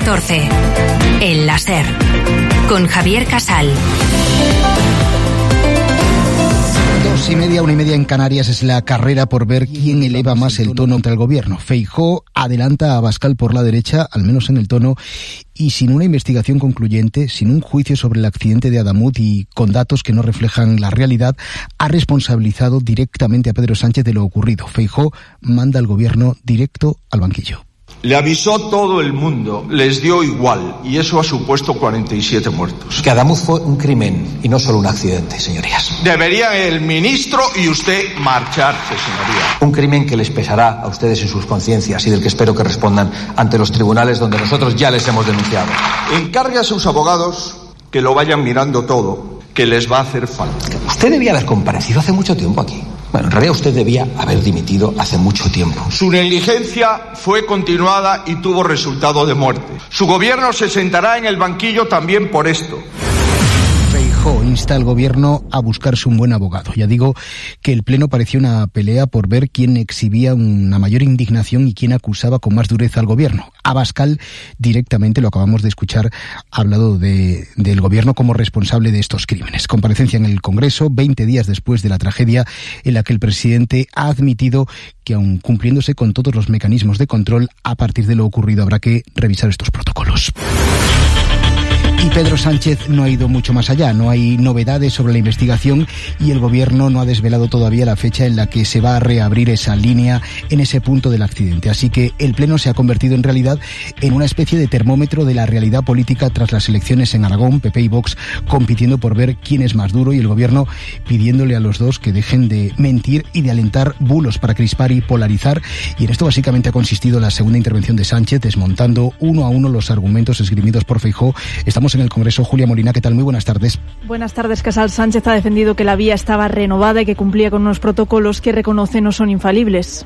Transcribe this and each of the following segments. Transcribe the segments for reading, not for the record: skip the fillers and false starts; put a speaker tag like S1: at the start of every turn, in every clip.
S1: 14. El láser. Con Javier Casal.
S2: 2:30, 1:30 en Canarias es la carrera por ver quién eleva más el tono contra el gobierno. Feijóo adelanta a Abascal por la derecha, al menos en el tono, y sin una investigación concluyente, sin un juicio sobre el accidente de Adamut y con datos que no reflejan la realidad, ha responsabilizado directamente a Pedro Sánchez de lo ocurrido. Feijóo manda al gobierno directo al banquillo.
S3: Le avisó todo el mundo, les dio igual, y eso ha supuesto 47 muertos.
S4: Que Adamut fue un crimen y no solo un accidente, señorías.
S3: Debería el ministro y usted marcharse, señoría.
S4: Un crimen que les pesará a ustedes en sus conciencias y del que espero que respondan ante los tribunales donde nosotros ya les hemos denunciado.
S3: Encargue a sus abogados que lo vayan mirando todo, que les va a hacer falta.
S4: Usted debía haber comparecido hace mucho tiempo aquí. Bueno, en realidad usted debía haber dimitido hace mucho tiempo.
S3: Su negligencia fue continuada y tuvo resultado de muerte. Su gobierno se sentará en el banquillo también por esto.
S2: Feijóo insta al gobierno a buscarse un buen abogado. Ya digo que el pleno parecía una pelea por ver quién exhibía una mayor indignación y quién acusaba con más dureza al gobierno. Abascal directamente, lo acabamos de escuchar, ha hablado del gobierno como responsable de estos crímenes. Comparecencia en el Congreso 20 días después de la tragedia, en la que el presidente ha admitido que, aun cumpliéndose con todos los mecanismos de control, a partir de lo ocurrido habrá que revisar estos protocolos. Y Pedro Sánchez no ha ido mucho más allá, no hay novedades sobre la investigación y el gobierno no ha desvelado todavía la fecha en la que se va a reabrir esa línea en ese punto del accidente. Así que el pleno se ha convertido en realidad en una especie de termómetro de la realidad política tras las elecciones en Aragón, PP y Vox compitiendo por ver quién es más duro y el gobierno pidiéndole a los dos que dejen de mentir y de alentar bulos para crispar y polarizar. Y en esto básicamente ha consistido la segunda intervención de Sánchez, desmontando uno a uno los argumentos esgrimidos por Feijóo. Estamos en el Congreso. Julia Molina, ¿qué tal? Muy buenas tardes.
S5: Buenas tardes, Casal. Sánchez ha defendido que la vía estaba renovada y que cumplía con unos protocolos que reconoce no son infalibles.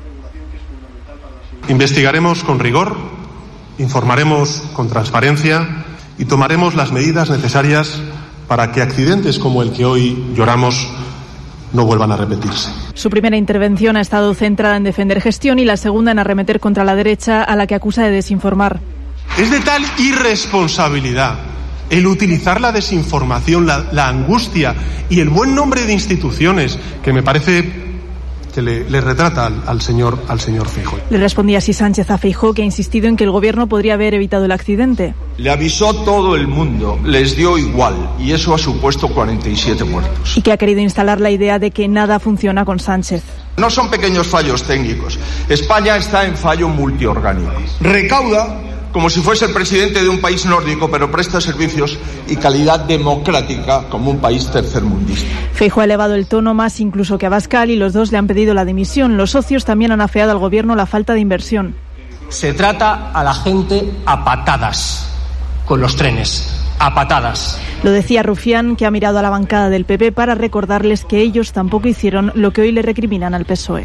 S6: Investigaremos con rigor, informaremos con transparencia y tomaremos las medidas necesarias para que accidentes como el que hoy lloramos no vuelvan a repetirse.
S5: Su primera intervención ha estado centrada en defender gestión y la segunda en arremeter contra la derecha, a la que acusa de desinformar.
S6: Es de tal irresponsabilidad el utilizar la desinformación, la angustia y el buen nombre de instituciones, que me parece que le retrata al señor Feijóo.
S5: Le respondía así Sánchez a Feijóo, que ha insistido en que el gobierno podría haber evitado el accidente.
S3: Le avisó todo el mundo, les dio igual, y eso ha supuesto 47 muertos.
S5: Y que ha querido instalar la idea de que nada funciona con Sánchez.
S3: No son pequeños fallos técnicos. España está en fallo multiorgánico. Recauda como si fuese el presidente de un país nórdico, pero presta servicios y calidad democrática como un país tercermundista.
S5: Feijóo ha elevado el tono más incluso que Abascal y los dos le han pedido la dimisión. Los socios también han afeado al gobierno la falta de inversión.
S7: Se trata a la gente a patadas con los trenes, a patadas.
S5: Lo decía Rufián, que ha mirado a la bancada del PP para recordarles que ellos tampoco hicieron lo que hoy le recriminan al PSOE.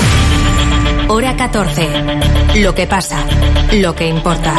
S1: Hora 14. Lo que pasa, lo que importa.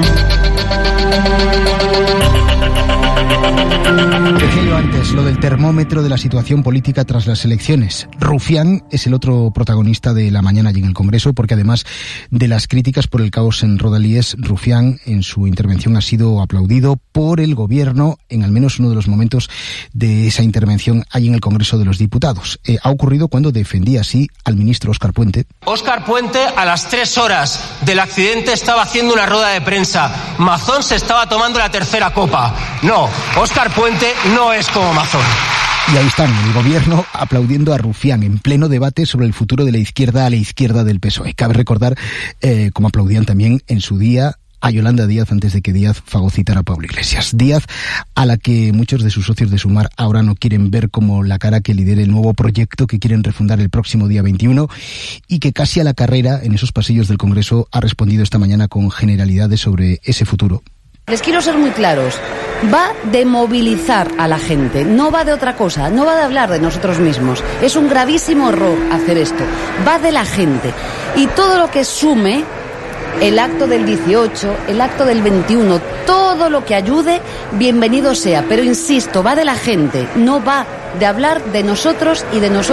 S2: Decía antes lo del termómetro de la situación política tras las elecciones. Rufián es el otro protagonista de la mañana allí en el Congreso, porque además de las críticas por el caos en Rodalies, Rufián en su intervención ha sido aplaudido por el gobierno en al menos uno de los momentos de esa intervención allí en el Congreso de los Diputados. Ha ocurrido cuando defendía así al ministro Óscar Puente.
S7: Óscar Puente, a las 3 horas del accidente, estaba haciendo una rueda de prensa. Mazón se estaba tomando la tercera copa. No, Óscar Puente no es como Mazón.
S2: Y ahí están, el gobierno aplaudiendo a Rufián en pleno debate sobre el futuro de la izquierda a la izquierda del PSOE. Cabe recordar cómo aplaudían también en su día a Yolanda Díaz antes de que Díaz fagocitara a Pablo Iglesias. Díaz, a la que muchos de sus socios de Sumar ahora no quieren ver como la cara que lidere el nuevo proyecto que quieren refundar el próximo día 21 y que casi a la carrera en esos pasillos del Congreso ha respondido esta mañana con generalidades sobre ese futuro.
S8: Les quiero ser muy claros, va de movilizar a la gente, no va de otra cosa, no va de hablar de nosotros mismos. Es un gravísimo error hacer esto, va de la gente. Y todo lo que sume, el acto del 18, el acto del 21, todo lo que ayude, bienvenido sea. Pero insisto, va de la gente, no va de hablar de nosotros y de nosotros.